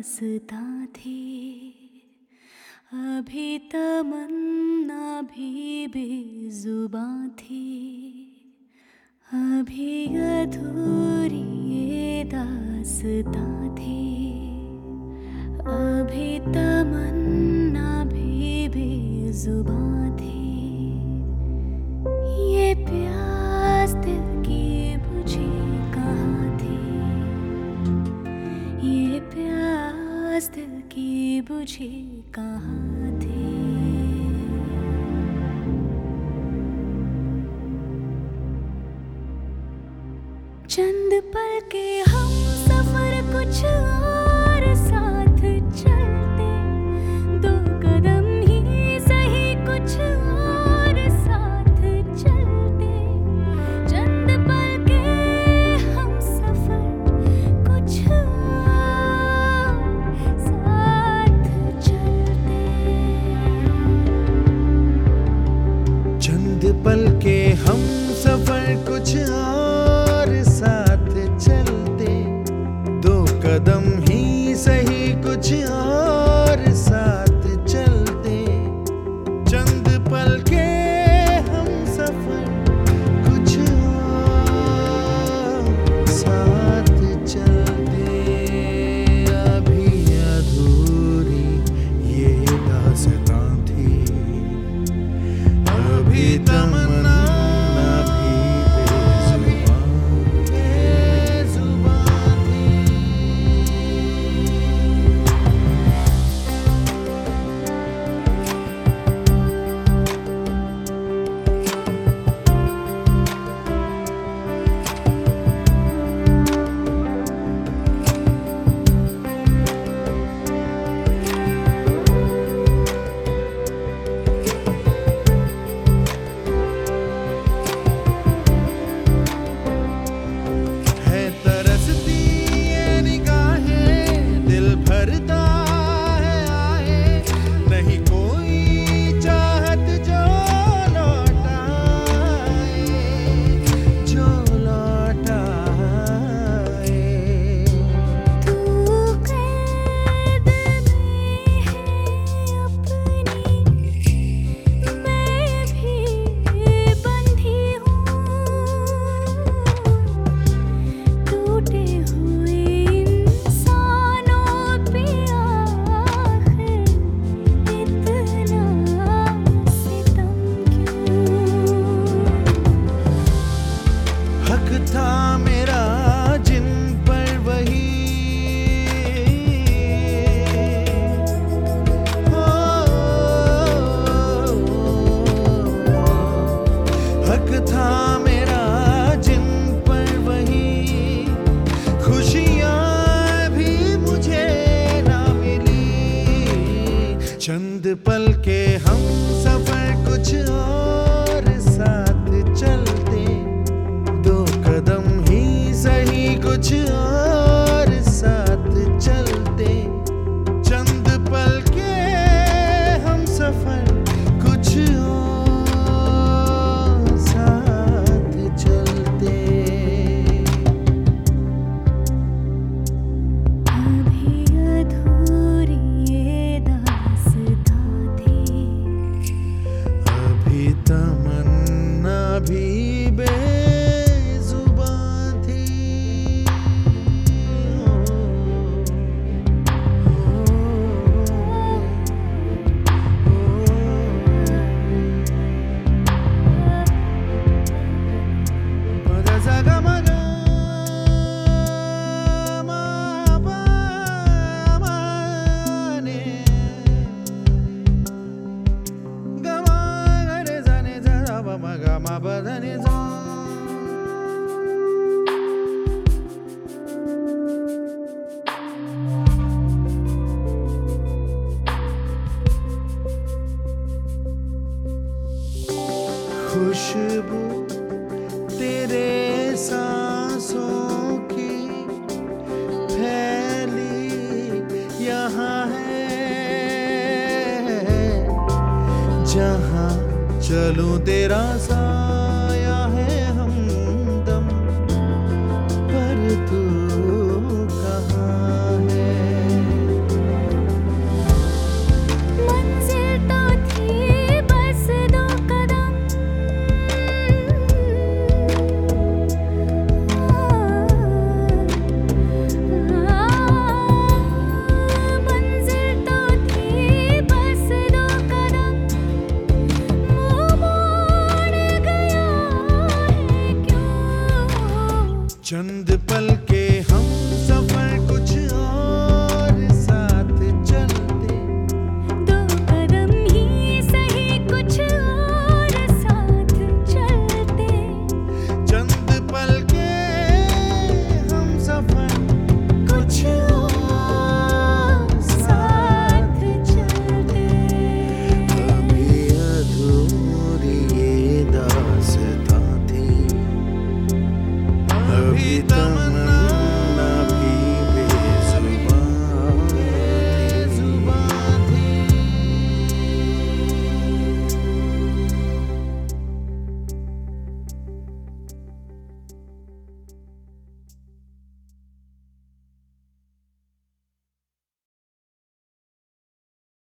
दास्तां थी, अभी तमन्ना भी बेजुबां थी, अभी अधूरी ये दास्तां थी, अभी तमन्ना भी बेजुबां थी। ये प्यास दिल की बुझी कहाँ थी, ये प्यास दिल की बुझी कहाँ थी। चंद पल के हम सफर कुछ और साथ चलते, दो कदम ही सही कुछ और साथ चलते। चंद पल के हम सफर कुछ और साथ चलते। चंद पल के हम सफर कुछ और साथ चलते, दो कदम ही सही कुछ और साथ चलते। चंद पल के हम सफर कुछ और साथ चलते, अभी अधूरी ये दास्तां थी, अभी तमन्ना था मेरा जिन पर वही हक था मेरा जिन पर वही, खुशियाँ भी मुझे ना मिली। चंद पल के हम सफर कुछ और साथ चलते, दो कदम ही सही कुछ और साथ चलते। चंद पल के हम सफर कुछ और साथ चलते, अभी अधूरी ये दास्तां थी, अभी तमन्ना भी खुशबू तेरे सांसों की फैली यहाँ है, जहाँ चलूं तेरा साया है हमदम, पर तू कहाँ है। पल के हम